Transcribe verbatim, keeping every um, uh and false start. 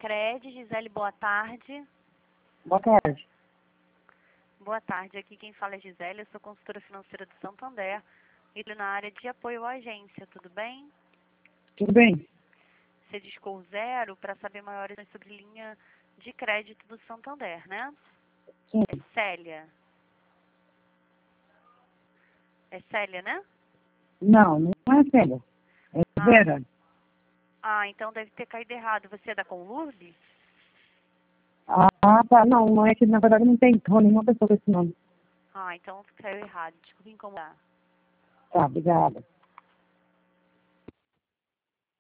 Sicredi. Gisele, boa tarde. Boa tarde. Boa tarde, aqui quem fala é Gisele, eu sou consultora financeira do Santander e tô na área de apoio à agência, tudo bem? Tudo bem? Você discou zero para saber maiores sobre linha de crédito do Santander, né? Sim. É Célia. É Célia, né? Não, não é Célia. É Ah, Vera. ah, então deve ter caído errado. Você é da Conlurde? Ah, tá. Não, não é que na verdade não tem então, nenhuma pessoa com esse nome. Ah, então caiu errado. Desculpa incomodar. Tá, obrigada.